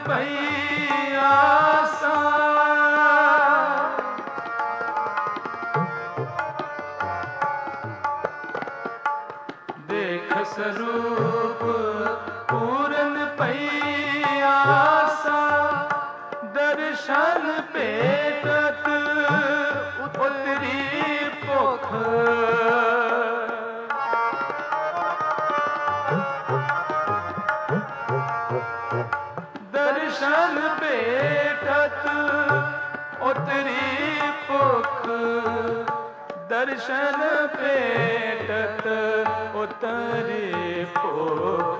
पई आसा। देख स्वरूप पूरन पई आसा। दर्शन पेटत उतरी भुख। दर्शन पेटत उतरी भुख। दर्शन पेटत उतरी भुख।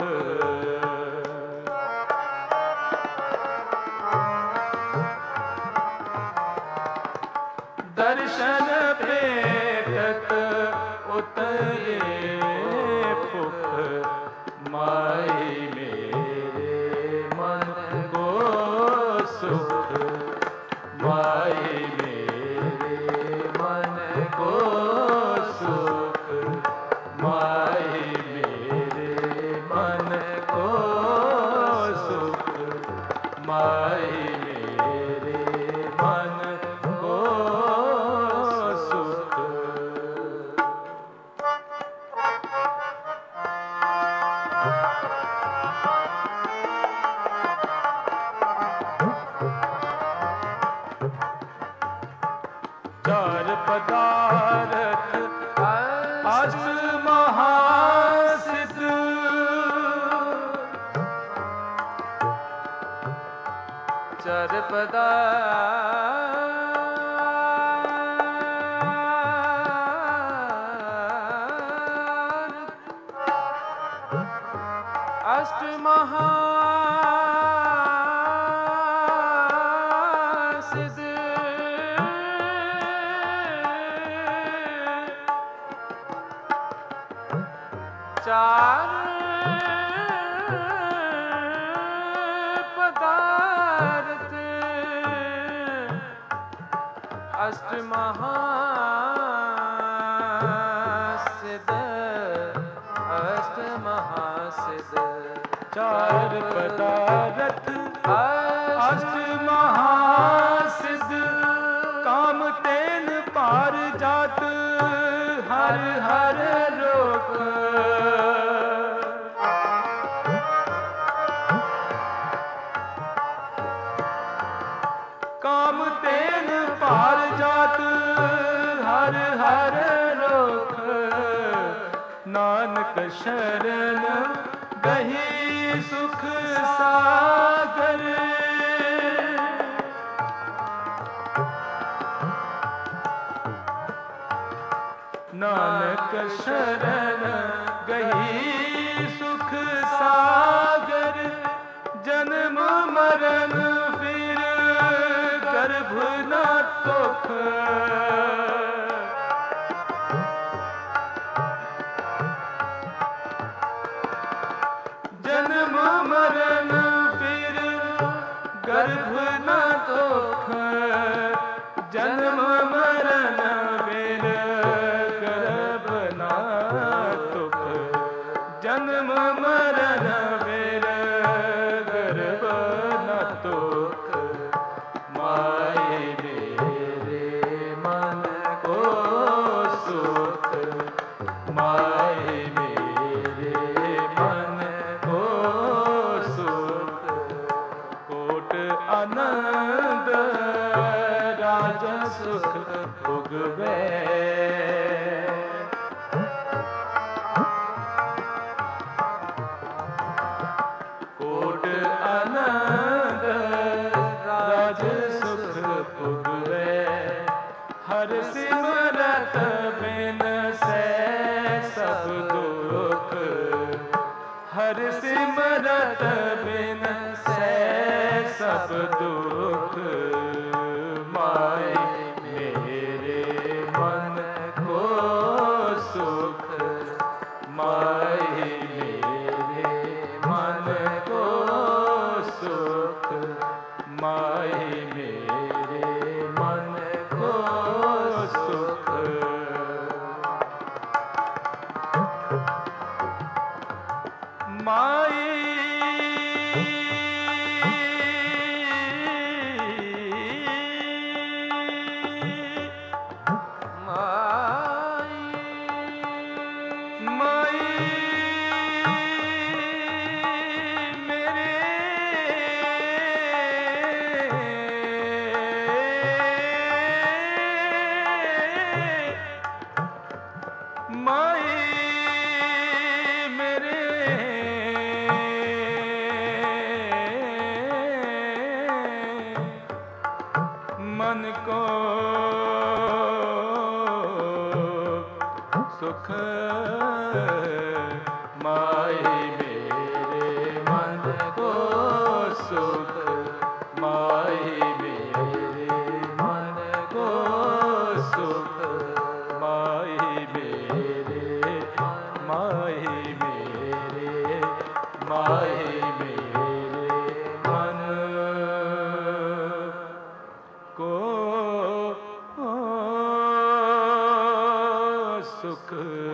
दर्शन पेटत उतरे भुख। माई मेरे मन को सुख। माई मेरे मन को सुख। माई मेरे मन को सुख। माई मेरे मन को सुख। चार पदार्थ अष्ट महासिद्ध। चार पदार्थ अष्ट महासिद्ध। चार पदार्थ अष्ट महासिद्ध। अष्ट महासिद्ध। चार पदार्थ अष्ट महासिद्ध। काम तेन पार जात हर हर रोक। काम तेन पार जात हर हर रोक। नानक शरण गही सुख सागर। नानक शरण गही सुख सागर। जन्म मरण फिर गर्भ न दुख। जन्म मरण फिर गर्भ न दुख। जन्म मरण फिर गर्भ न दुख। जन्म मरण फिर गर्भ न दुख। माई मेरे मन को सुख। माई मेरे मन को सुख। कोट आनंद राज सुख भोगवे। कोट आनंद राज सुख भोगवे। हर सिमरत बिन से सब दुख। हर सिमरत बिन से सब दुख। माई मेरे मन को सुख। माई मेरे मन को सुख। माई मेरे मन को सुख। माई मन को सुख माही मेरे मन को सुख माही मेरे मन को सुख माही मेरे माही मेरे माही मेरे मन को सुख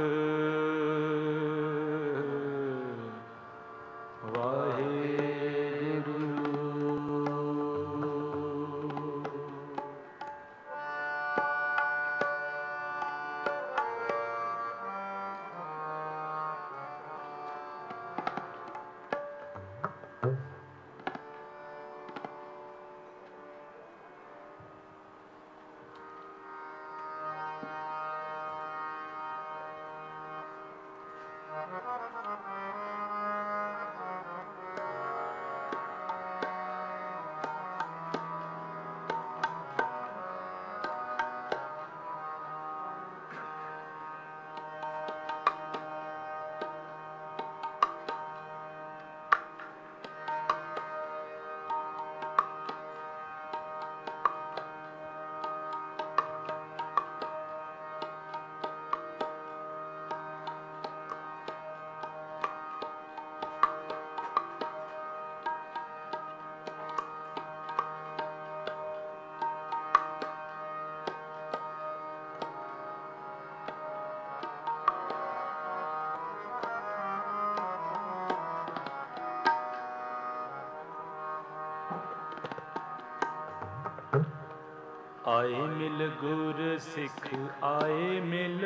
आए मिल गुर सिख आए मिल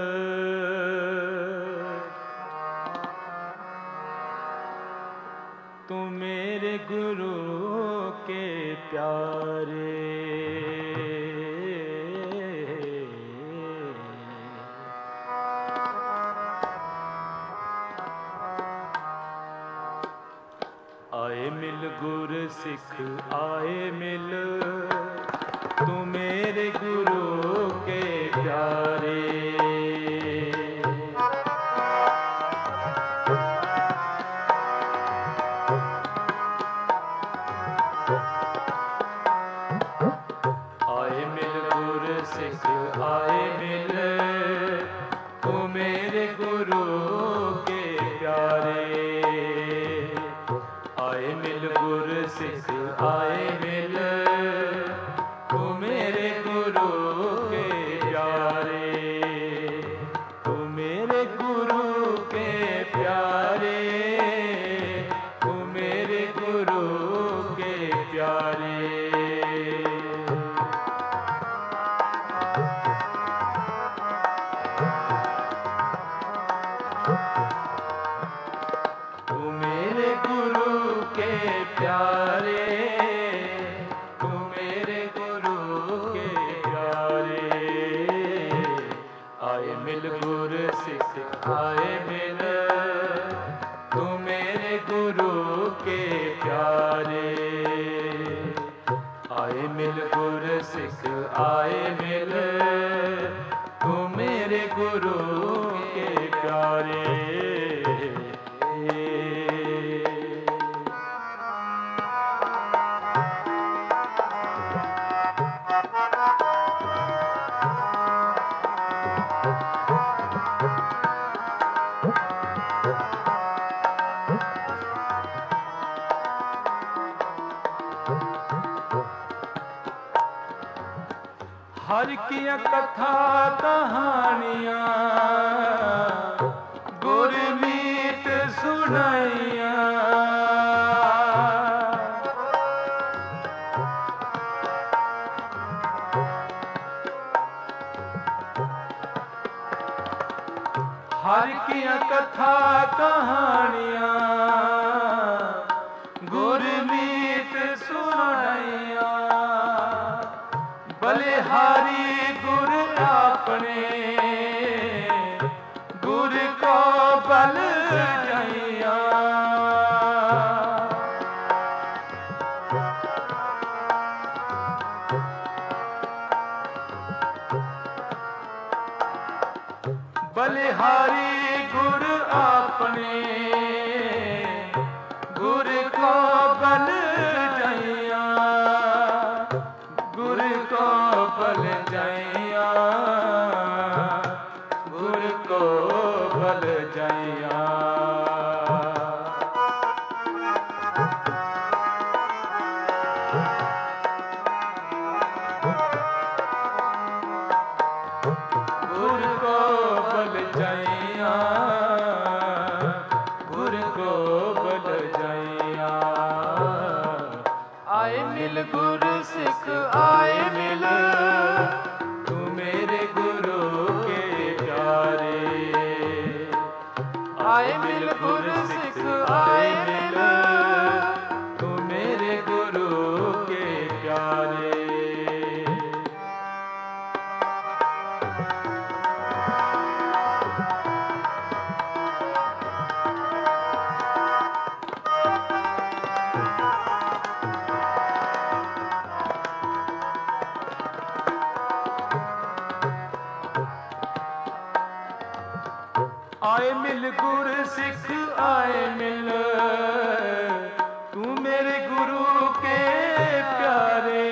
तू मेरे गुरु के प्यारे आए मिल गुर सिख आए मिल तू मेरे गुरु के प्यारे आए मिल गुर सिख आए मिल तू मेरे गुरु के प्यारे आए मिल गुर सिख आए मिल मेरे गुरु के प्यारे तू मेरे गुरु के प्यारे तू मेरे गुरु के प्यारे तू मेरे गुरु के प्यारे मिल गुर सिख आए मिल तू मेरे गुरु के प्यारे आए मिल गुर सिख आए मिल तू मेरे गुरु के प्यारे हर की कथा कहानियाँ गुरमीत सुनाइया हर की कथा कहानियाँ गुरमीत सुनाइया बलिहारी गुर अपने गुर को बल जाइया बलिहारी गुर आपने, गुर को बल जाइया, गुर को बल जाइया, गुर को बल जाइया। गुर को बल जाइया, गुर को बल जाइया। आए मिल गुर सिख आए मिल, तू मेरे गुरु के प्यारे। आए मिल गुर सिख आए मिल, तू मेरे गुरु के प्यारे। आए मिल गुर सिख आए मिल, तू मेरे गुरु के प्यारे।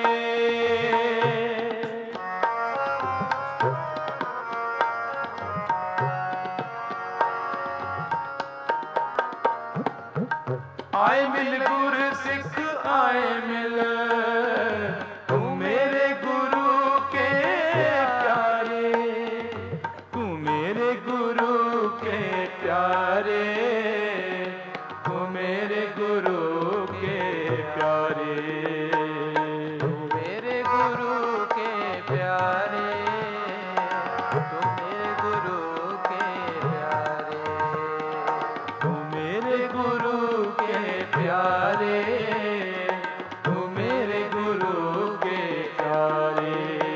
आए मिल गुर सिख आए मिल, तू मेरे गुरु के प्यारे। तू मेरे गुरु के प्यारे, तू मेरे गुरु के प्यारे। तू मेरे गुरु के प्यारे, तू मेरे गुरु के प्यारे। तू मेरे गुरु के प्यारे, तू मेरे गुरु के प्यारे।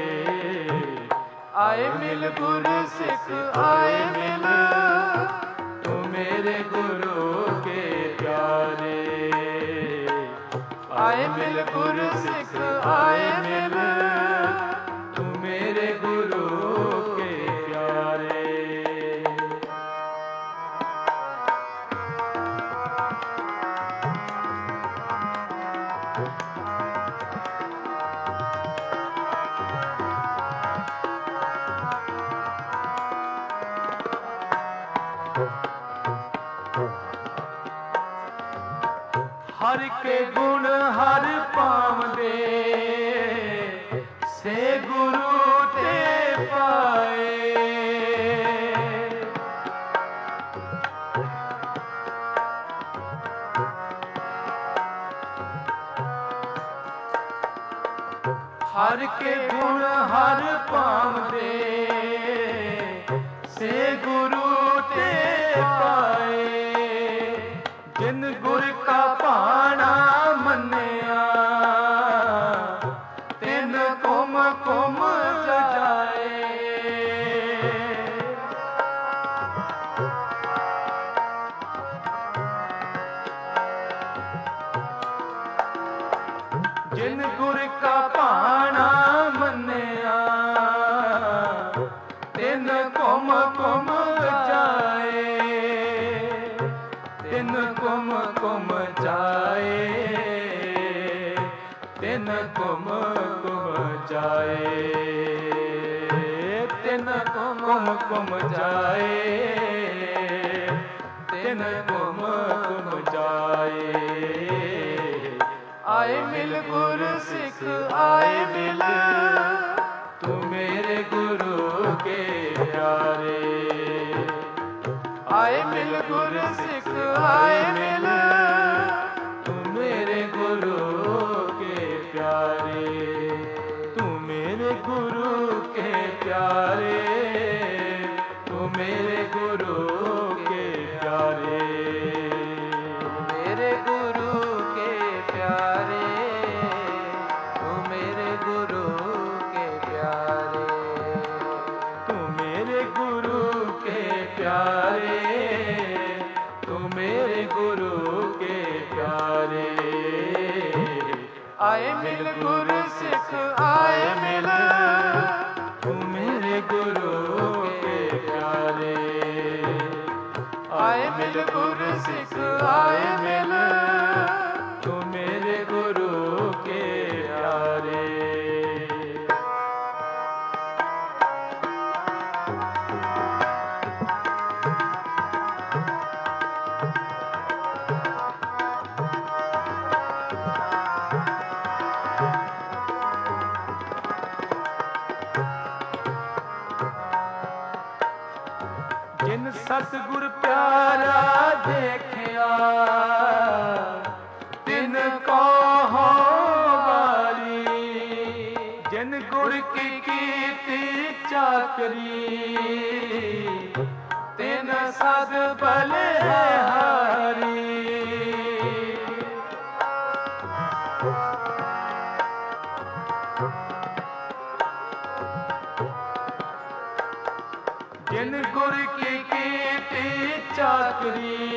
आए मिल गुर सिख आए मिल, तू मेरे गुरु के प्यारे। आए मिल गुर सिख आए मिल, तू मेरे गुरु के प्यारे। हर के गुण हर पावदे, से गुरु ते पाए। हर के गुण हर पावदे, से गुरु ते पाए। जिन गुर का पाना मन्या, तिन कुम कुम जाए। जिन गुर का पाना मन्या, तिन कुम कुम जाए। तिन कुम कुम जाए, तिन कुम कुम जाए। तिन कुम कुम जाए, तिन कुम कुम जाए। आए मिल गुर सिख आए मिल, तू मेरे गुरु के प्यारे। आए मिल गुर सिख आए मिल, तू मेरे गुरु के प्यारे। तू मेरे गुरु के प्यारे, तू मेरे गुरु के प्यारे। मेरे गुरु के प्यारे, तू मेरे गुरु के प्यारे। तू मेरे गुरु के प्यारे, तू मेरे गुरु के प्यारे। आए मिल गुर सिख आए मिल, तू मेरे गुरु के प्यारे। मिल गुर सिख आए मिल, तू मेरे गुरु के प्यारे। जिन सतगुर प्यारा देखिया, तिन को हो वारी। जिन गुर की कीर्ति चाकरी, तिन सद बलिहारी। जिन गुर की कीर्ति चाकरी,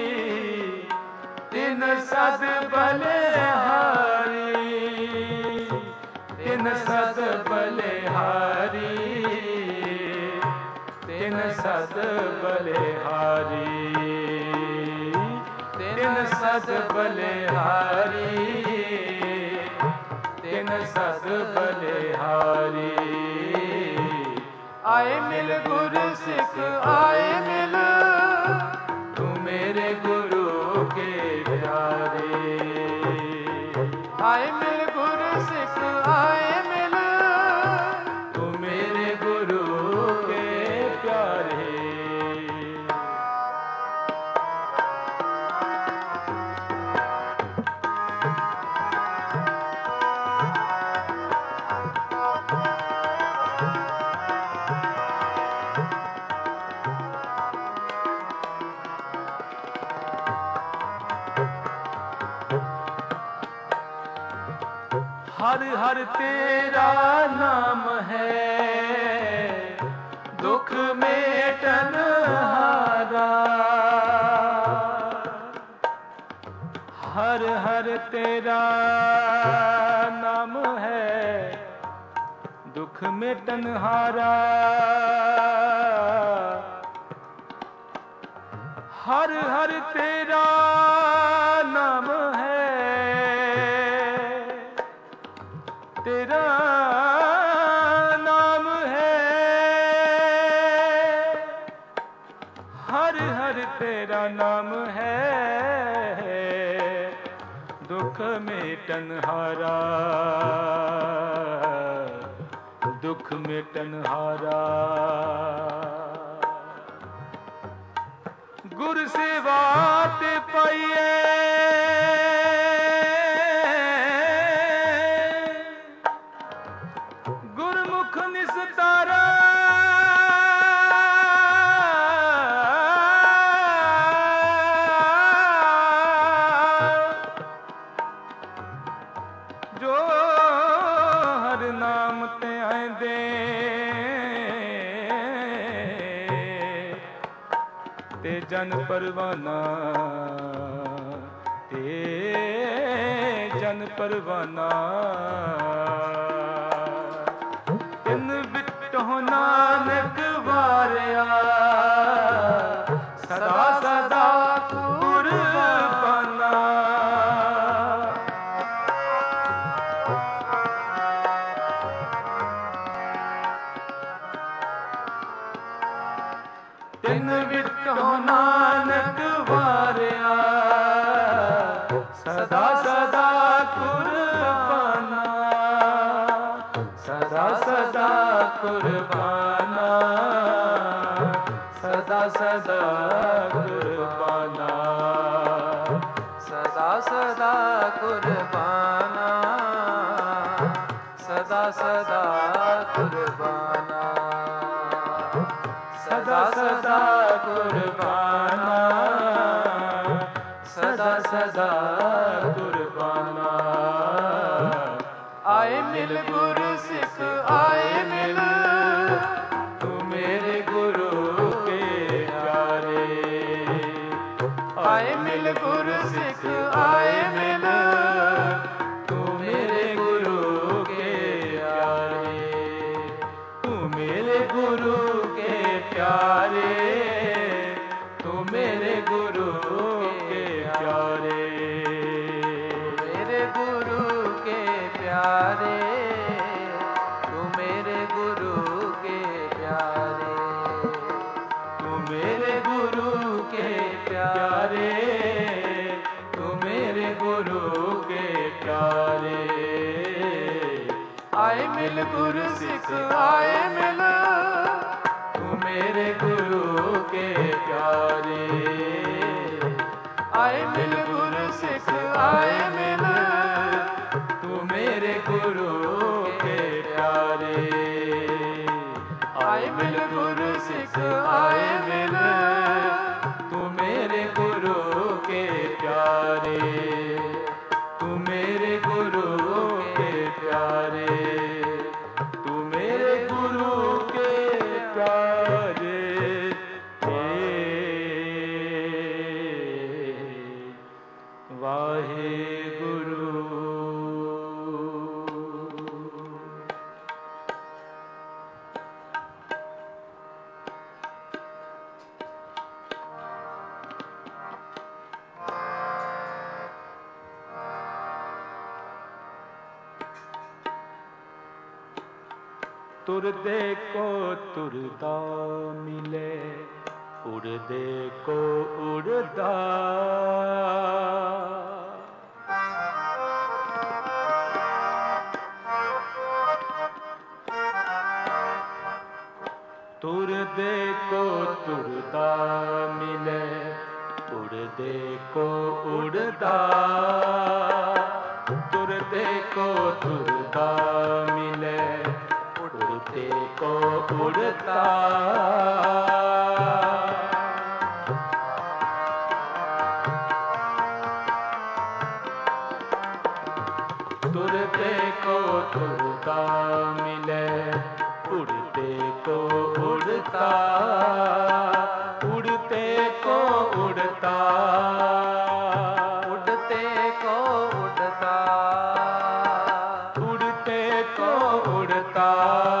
तिन सद बलिहारी। तिन सद बलिहारी, तिन सद बलिहारी। तिन सद बलिहारी, तिन सद बलिहारी। आए मिल गुर सिख आए मिल, तू मेरे गुरु के प्यारे। आए मिल गुर सिख आए मिल, तू मेरे गुरु के प्यारे। हर हर तेरा नाम है, दुख मेटन हारा। हर हर तेरा नाम है, दुख मेटन हारा। हर हर तेरा नाम है, तेरा नाम है। हर हर तेरा नाम है, दुख मेटन हारा। दुख मेटन हारा। गुर सेवा ते पाइए, गुरमुख निस्तारा। जो हर नाम ते आंदे, ते जन परवाना, ते जन परवाना। तिन विटो नानक वारिया, सदा सदा कुर्बाना। तिन विटो नानक वारिया, सदा सदा कुर्बाना। सदा सदा कुर्बाना, सदा सदा कुर्बाना। सदा सदा कुर्बाना, सदा सदा कुर्बाना। सदा सदा कुर्बाना, सदा सदा कुर्बाना। आए मिल गुर सिख आए मिल, तू मेरे गुरु के प्यारे। आए मिल गुर सिख आए मिल, तू मेरे गुरु के प्यारे। तू मेरे गुरु के प्यारे, तू मेरे प्यारे, तू मेरे गुरु के प्यारे, तू मेरे गुरु के प्यारे, तू मेरे गुरु के प्यारे। आए मिल गुरु सिख आए मिल, तू मेरे गुरु के प्यारे। आए मिल गुरु सिख आए मिल, तू मेरे गुरु के प्यारे। आए मिल गुरु सिख आए मिल, तू मेरे गुरु के प्यारे, तू मेरे गुरु के प्यारे, तू मेरे गुरु के प्यारे। वाहे गुरु। तुरदे को तुरदा मिले, उड़दे को उड़दा। तुरदे को तुरदा मिले, उड़दे को उड़दा। तुरदे को तुरदा मिले, उड़ते को उड़ता। तुरते को तुरता मिले, उड़ते को उड़ता। उड़ते को उड़ता, उड़ते को उड़ता। उड़ते को उड़ता,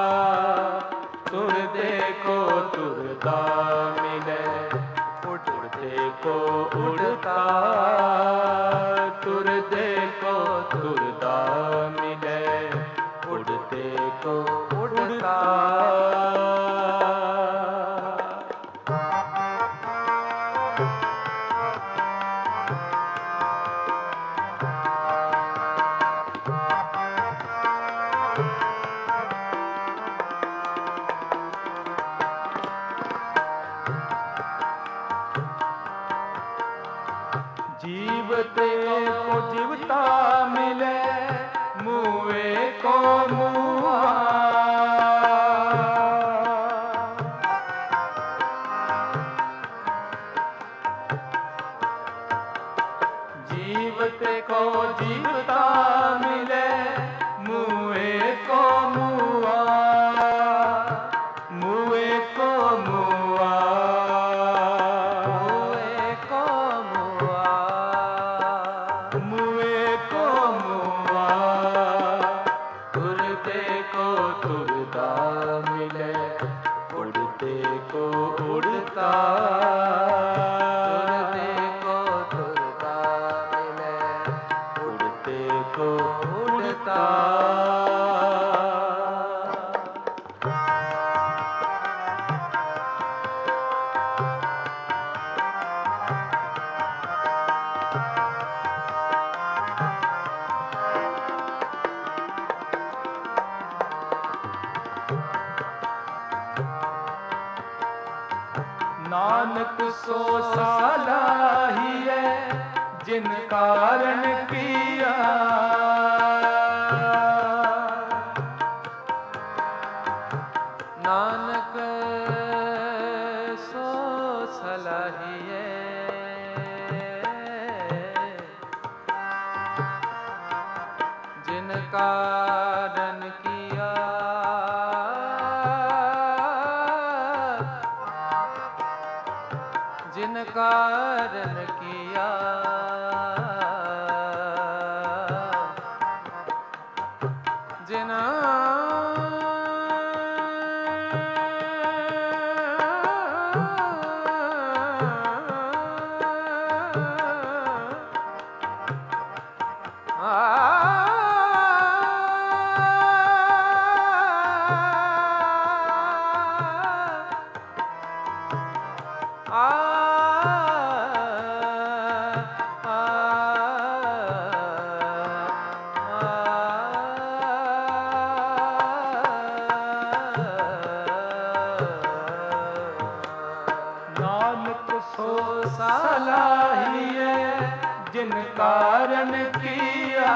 तुरते को तुरता मिले, उड़ते को उड़ता। तुरते को तुरता मिले, उड़ते को उड़ता। जीवते को जीवता मिले, मुए को मुआ। जीवते को जीवता मिले, मुए को मुआ। मुए को मुआ, मुए को मुआ। मुए को मुआ, तुरते को तुरता मिले, उड़ते को उड़ता। तुरते को तुरता मिले, उड़ते को उड़ता। नानक सो सालाहिए, जिन कारण किया। नानक सो सलाहिए, जिन कारण किया। जिन कारण किया, जिना कारण किया।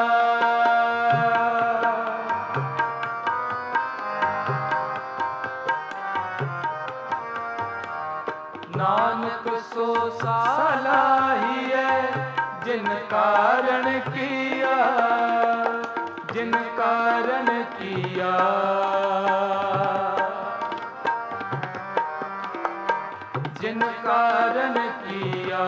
नानक सो सलाहिए जिन कारण किया, जिन कारण किया। जिन कारण किया,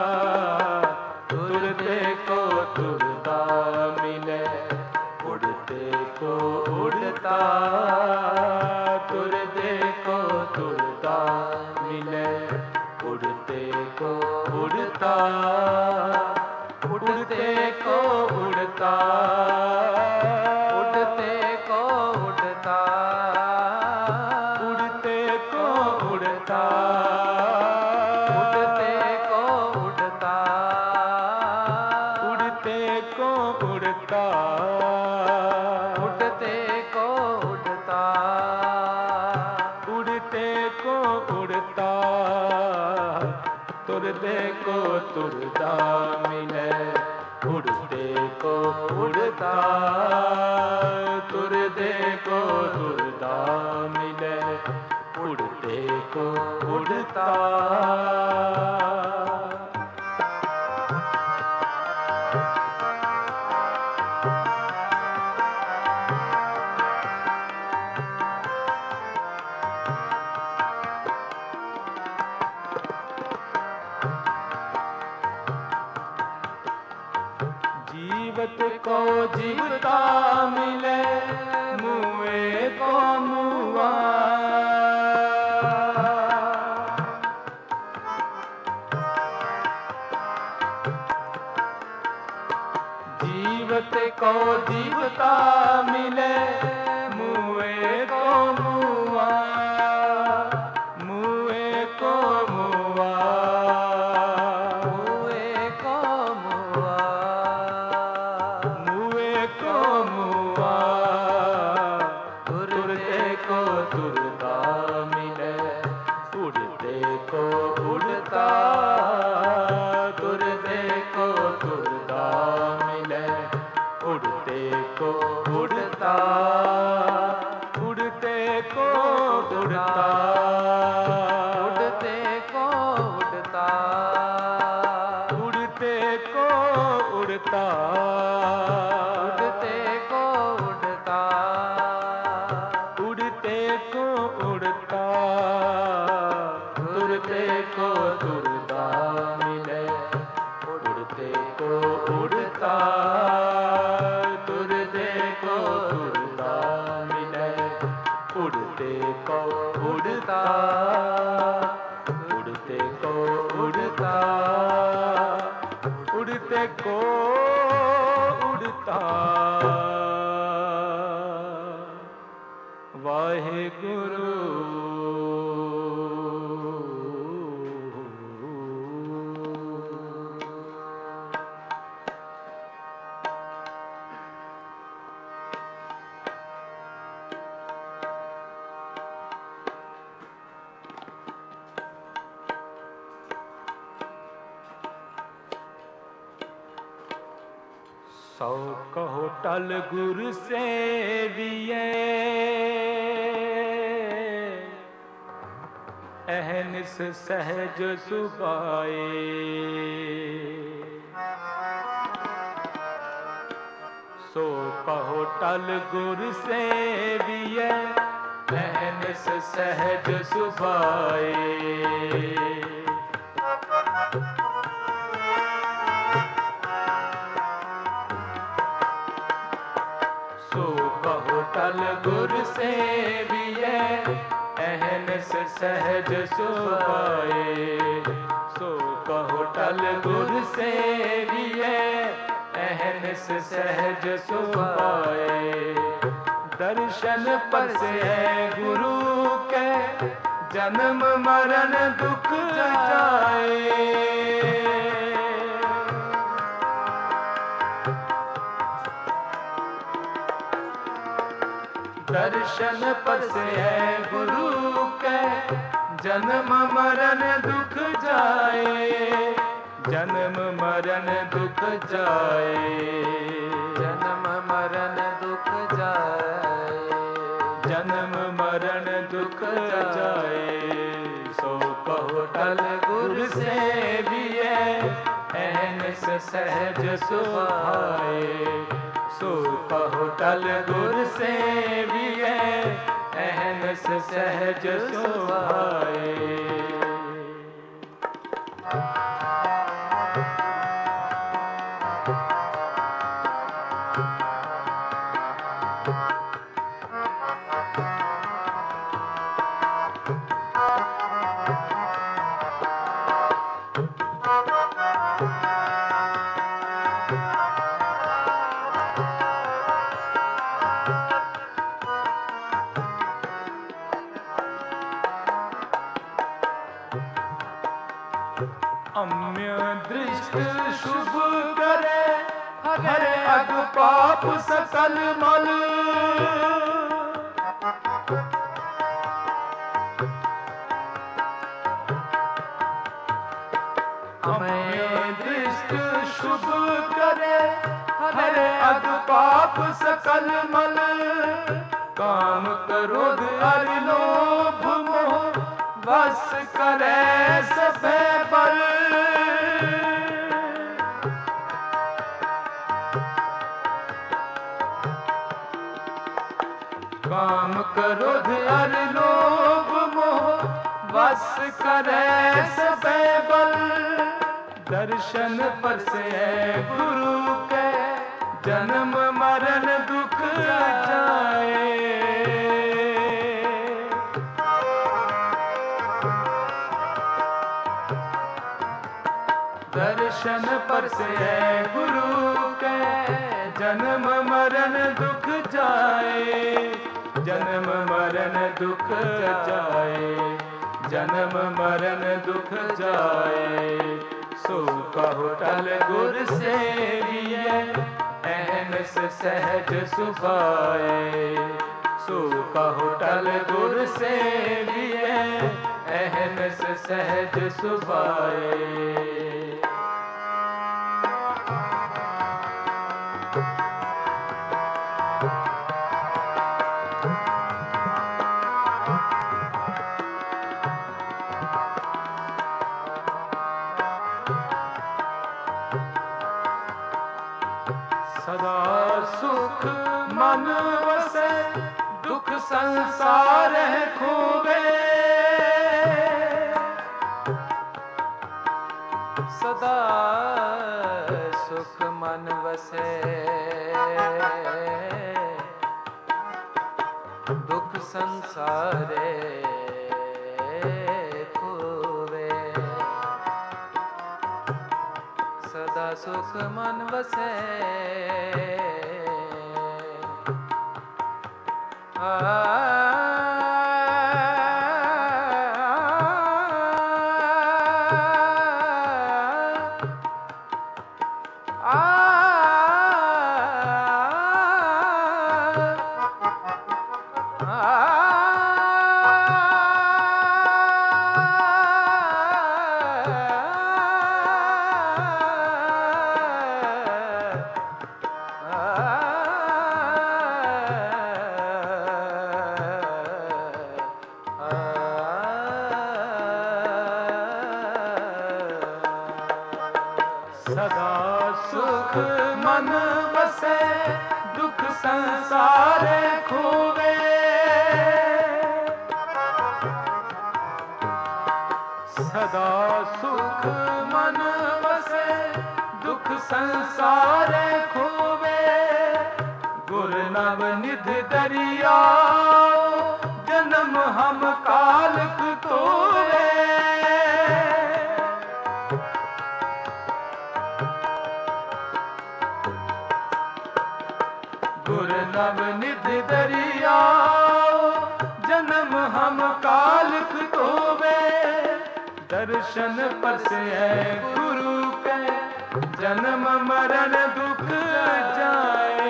तुरते को तुरता मिले, उड़ते को उड़ता। तुरते को तुरता मिले, उड़ते को उड़ता। उड़ते को उड़ता, उड़ते को उड़ता। उड़ते को उड़ता, उड़ते को उड़ता। उड़ते को उड़ता, उड़ते को उड़ता। उड़ते को उड़ता, तुरते को तुरता मिले, उड़ते को उड़ता। तुरते को तुरता मिले, उड़ते को उड़ता। जीवत को जीवता मिले, मुए को मुआ। जीवत को जीवता मिले, मुए को मुआ। मुए को मुआ, मुए को मुआ। मुए को मुआ, तुरते को तुरता मिले, उड़ते को उड़ता। तुरते को तुरता मिले, उड़ते को उड़ता। उड़ते को उड़ता, उड़ते को उड़ता। उड़ते को उड़ता, उड़ते को उड़ता। उड़ते को उड़ता, तुरते को तुरता मिले, उड़ते को उड़ता। तुरते को तुरता मिले, उड़ते को उड़ता। उड़ते को उड़ता, उड़ते को उड़ता। वाहेगुरु। सौ कहो टल गुरु सेविए, अहनिस सहज सुभाए। सो कहो टल गुरु सेविए, अहनिस सहज सुभाए। टल गुरु सेविए, अहनिस सहज सुभाए। सो कहो टल गुरु सेविए, अहनिस सहज सुभाए। दर्शन पर से गुरु के, जन्म मरण दुख जाए। दर्शन पर से गुरु के, जन्म मरण दुख जाए। जन्म मरण दुख जाए, जन्म मरण दुख जाए, जन्म मरण दुख जाए। सो कहो टल गुर सेविए, एहनस सहज सुभाए। सो कहो टल गुर सेविए, एहनस सहज सुभाए। अम्य दृष्ट शुभ करे, हरे अग पाप सकल मल। अम्य दृष्ट शुभ करे, हरे अग पाप सकल मल। काम क्रोध अरि लोभ मोह, बस करे सबे बल। काम क्रोध अरि लोभ मोह, बस करे सबे बल। दर्शन पर से गुरु के, जन्म मरण दुख जाए। दर्शन पर से गुरु के, जन्म मरण दुख जाए। जन्म मरण दुख जाए, जन्म मरण दुख जाए। सो कहो टल गुर सेविए, एहनस सहज सुभाए। सो कहो टल गुर सेविए, एहनस सहज सुभाए। सदा सुख मन वसे, दुख संसार खूबे। सदा सुख मन वसे, दुख संसारे खूबे। सदा सुख मन वसे, सदा सुख मन बसे, दुख संसार खूबे। सदा सुख मन बसे, दुख संसार खूबे। गुर नवनिधि दरिया, जन्म हम कालक तोरे। गुर नवनिधि दरिया, जन्म हम कालक तोवे। दर्शन पर से गुरु के, जन्म मरण दुख जाए।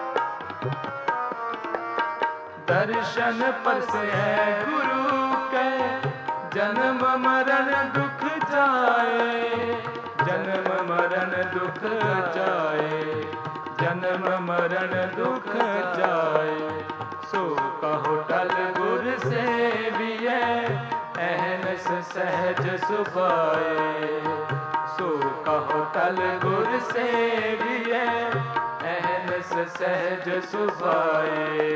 दर्शन पर से गुरु के, जन्म मरण दुख जाए, जन्म मरण दुख जाए, जन्म मरण दुख जाए। सो कहो टल गुर सेविए, अहनस सहज सुभाए। सो कहो टल गुर सेविए, अहनस सहज सुभाए।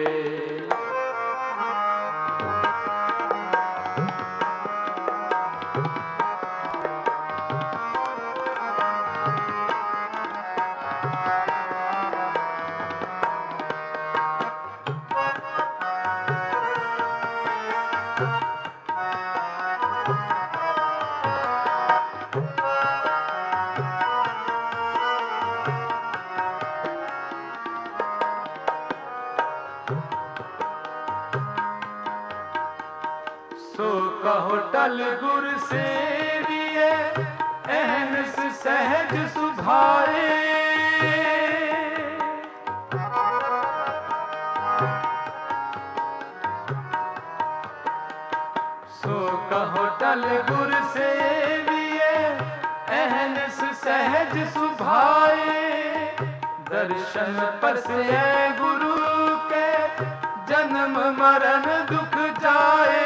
सो कहो टल गुर सेविए, अहनस सहज सुभाए। सो कहो टल गुर सेविए, अहनस सहज सुभाए। दर्शन परसे गुरु के, जन्म मरण दुख जाए।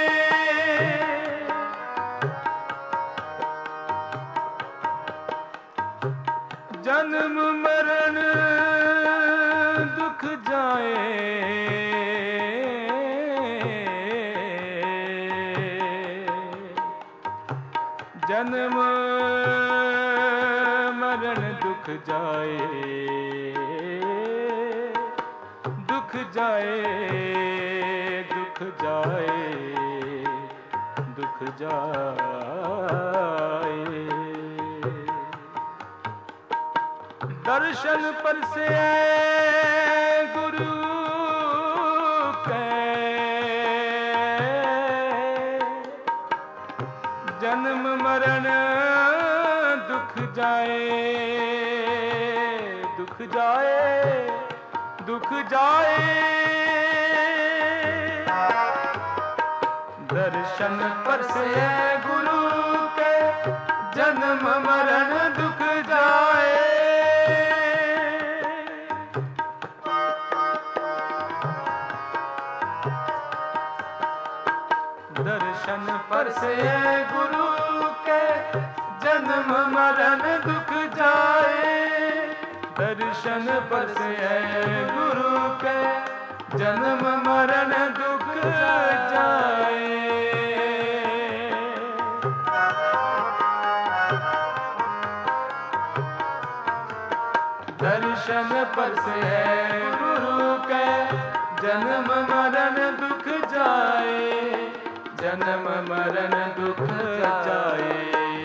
जन्म मरण दुख जाए, जन्म मरण दुख जाए, दुख जाए, दुख जाए, दुख जाए। दर्शन परसे गुरु के, जन्म मरण दुख जाए, दुख जाए, दुख जाए। दर्शन परसे गुरु के, जन्म मरण दुख जाए। दर्शन परसे गुरु के, जन्म मरण दुख जाए। दर्शन परसे गुरु के, जन्म मरण दुख जाए। दर्शन परसे गुरु के, जन्म मरण दुख जाए। जन्म मरण दुख जाए,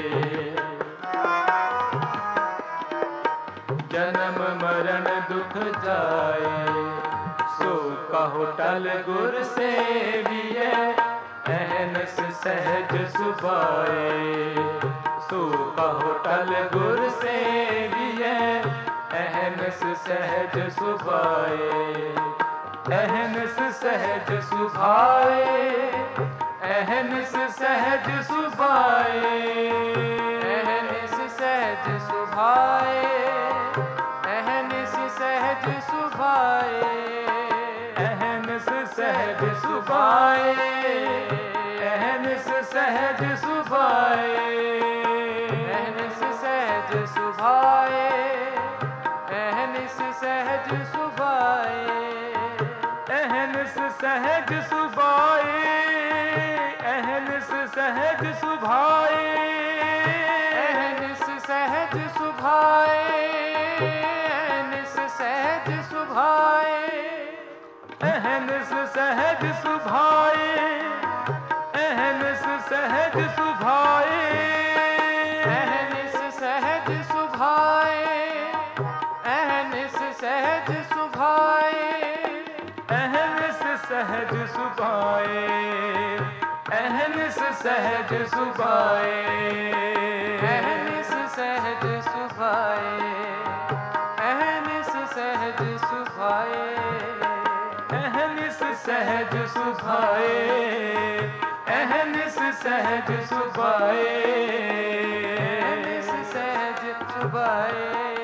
जन्म मरण दुख जाए। सो कहो टल गुर सेविए, अहनस सहज सुभाए। सो कहो टल गुर सेविए, अहनस सहज सुभाए। अहनस सहज सुभाए, अहनस सहज सुभाए। अहनिस सहज सुभाए, अहनिस सहज सुभाए। अहनस सहज सुभाए, अहनस सहज सुभाए। अहनिस सहज सुभाए, अहनिस सहज सुभाए। अहनस सहज सुभाए, अहनस सहज सुभाए। अहनिस सहज सुभाए, अहनिस सहज सुभाए। अहनस सहज सुभाए, अहनस सहज सुभाए। अहनिस सहज सुभाए, अहनिस सहज सुभाए। अहनस सहज सुभाए, अहनस सहज सुभाए। अहनिस सहज सुभाए, अहनिस सहज सुभाए। अहनस सहज सुभाए, अहनस सहज सुभाए, अहनिस सहज सुभाए,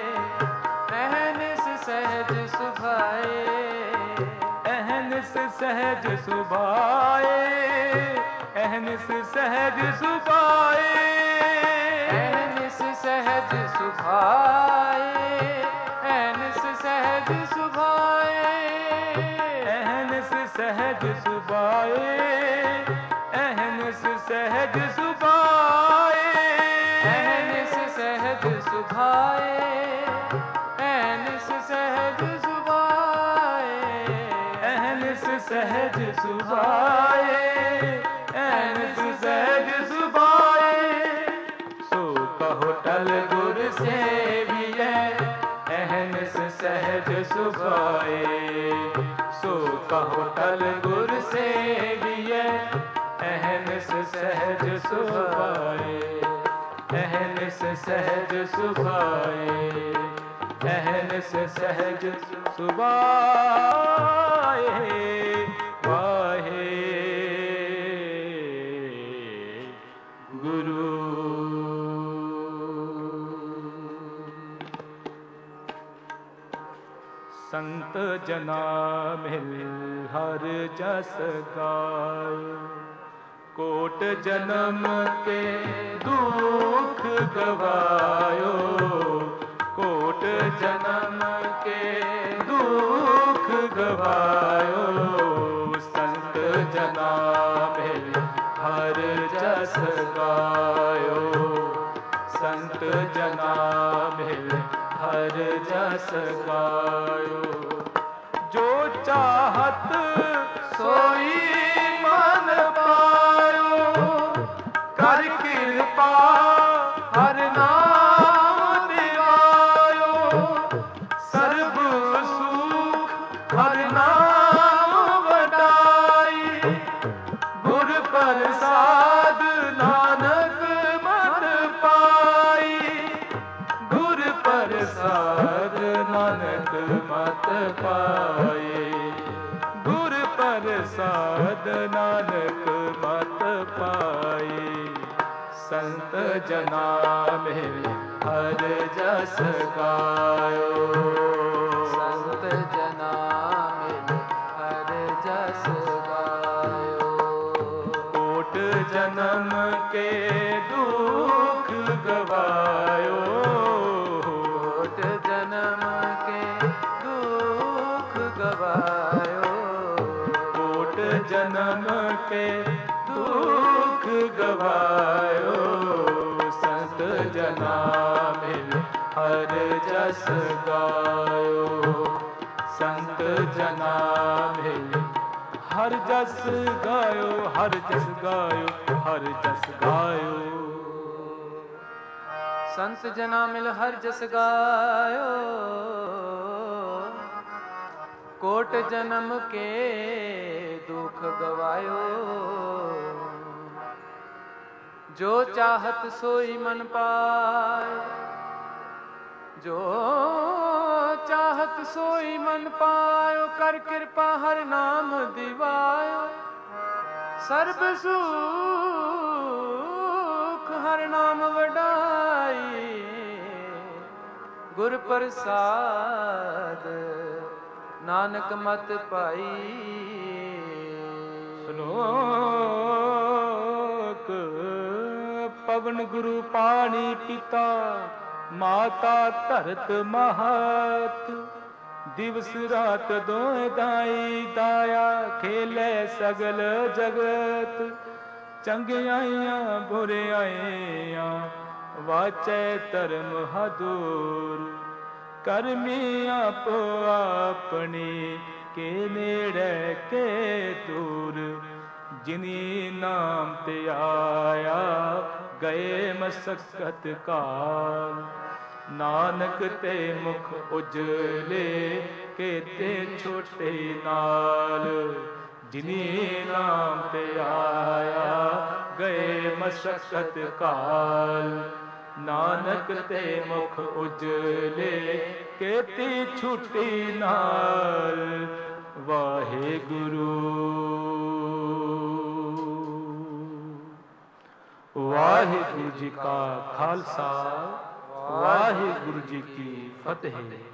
अहनिस सहज सुभाए, अहनिस सहज सुभाए, अहनिस सहज सुभाए, अहनिस सहज सुभाए, अहनिस सहज सुभाए, अहनिस सहज सुभाए, अहनिस सहज सुभाए, अहनिस सहज सुभाए, अहनिस सहज सुभाए, अहनिस सहज सुभाए, अहनिस सहज सुभाए। सो कहो टल गुर सेविए, अहनिस सहज सुभाए, सो कहो टल गुर सेविए, अहनिस सहज सुभाए, अहनिस सहज सुभाए, अहनिस सहज सुभाए। वाहे गुरु। संत जना मिल हर जस गायो, कोट जन्म के दुख गवायो, कोट जन्म के दुख गवायो। संत जना मिल हर जस गायो, संत जना मिल हर जस गायो। जो चाहत सोई मन पायो, कर कृपा हर नाम दिवायो। सर्व सुख हर नाम वडाई, गुर प्रसाद नानक मत पाई, गुर प्रसाद नानक मत पाए, गुर प्रसाद नानक मत पाए। संत जना में हर जस गायो, संत जना मिल हर जस गायो। कोट जन्म के दुख गवायो, कोट जन्म के दुख गवायो, कोट जन्म के दुख गवायो। संत जना मिल हर जस गायो, संत जना मिल हर जस गायो, हर जस गायो, हर जस गायो। संत जना मिल हर जस गायो, कोट जन्म के दुख गवायो। जो चाहत सोई मन पाए, जो चाहत सोई मन पायो, कर कृपा हर नाम दिवायो। सर्ब सुख हर नाम वडाई, गुर प्रसाद नानक मत पाई। श्लोक पवन गुरु पानी पिता, माता धरत महत। दिवस रात दोए दाई दाया, खेले सगल जगत। चंगियाइयां बुरियाइयां, वाचै धर्म हदूर। करमी आपो अपनी, के नेड़े के दूर। जिनी नाम ते आया, गए मसक्कत काल। नानक ते मुख उजले, केते छोटे नाल। जिनी नाम ते आया, गए मसक्कत काल। नानक ते मुख उजले, केती छुटी नाल। वाहे गुरु। ਵਾਹਿਗੁਰੂ ਜੀ ਕਾ ਖਾਲਸਾ, ਵਾਹਿਗੁਰੂ ਜੀ ਕੀ ਫਤਿਹ।